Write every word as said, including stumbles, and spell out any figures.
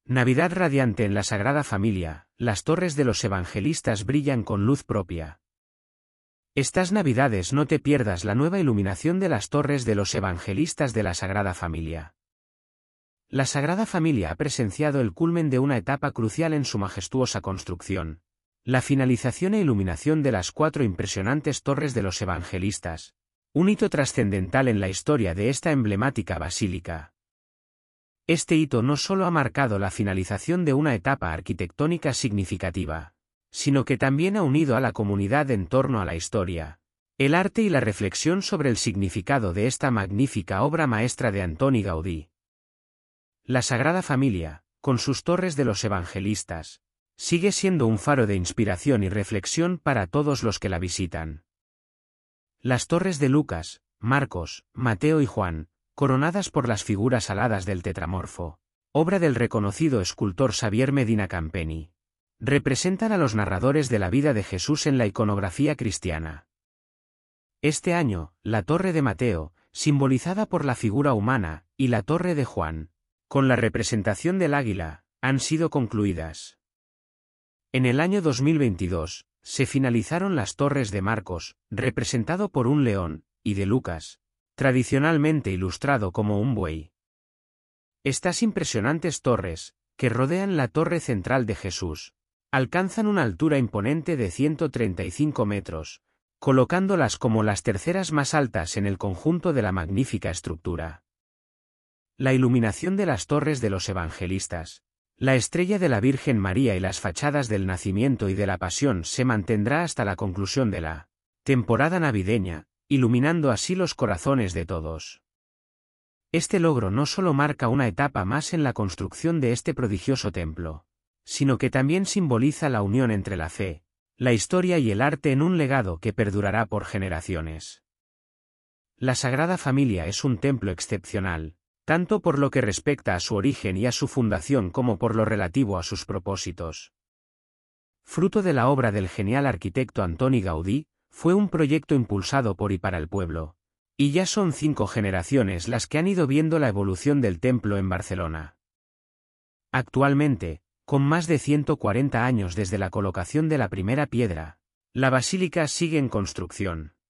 Navidad radiante en la Sagrada Familia, las torres de los evangelistas brillan con luz propia. Estas Navidades no te pierdas la nueva iluminación de las torres de los evangelistas de la Sagrada Familia. La Sagrada Familia ha presenciado el culmen de una etapa crucial en su majestuosa construcción, la finalización e iluminación de las cuatro impresionantes torres de los evangelistas, un hito trascendental en la historia de esta emblemática basílica. Este hito no solo ha marcado la finalización de una etapa arquitectónica significativa, sino que también ha unido a la comunidad en torno a la historia, el arte y la reflexión sobre el significado de esta magnífica obra maestra de Antoni Gaudí. La Sagrada Familia, con sus torres de los evangelistas, sigue siendo un faro de inspiración y reflexión para todos los que la visitan. Las torres de Lucas, Marcos, Mateo y Juan, coronadas por las figuras aladas del tetramorfo, obra del reconocido escultor Xavier Medina Campeny, representan a los narradores de la vida de Jesús en la iconografía cristiana. Este año, la Torre de Mateo, simbolizada por la figura humana, y la Torre de Juan, con la representación del águila, han sido concluidas. En el año dos mil veintidós, se finalizaron las torres de Marcos, representado por un león, y de Lucas, tradicionalmente ilustrado como un buey. Estas impresionantes torres, que rodean la torre central de Jesús, alcanzan una altura imponente de ciento treinta y cinco metros, colocándolas como las terceras más altas en el conjunto de la magnífica estructura. La iluminación de las torres de los evangelistas, la estrella de la Virgen María y las fachadas del Nacimiento y de la Pasión se mantendrá hasta la conclusión de la temporada navideña, iluminando así los corazones de todos. Este logro no solo marca una etapa más en la construcción de este prodigioso templo, sino que también simboliza la unión entre la fe, la historia y el arte en un legado que perdurará por generaciones. La Sagrada Familia es un templo excepcional, tanto por lo que respecta a su origen y a su fundación como por lo relativo a sus propósitos. Fruto de la obra del genial arquitecto Antoni Gaudí, fue un proyecto impulsado por y para el pueblo, y ya son cinco generaciones las que han ido viendo la evolución del templo en Barcelona. Actualmente, con más de ciento cuarenta años desde la colocación de la primera piedra, la basílica sigue en construcción.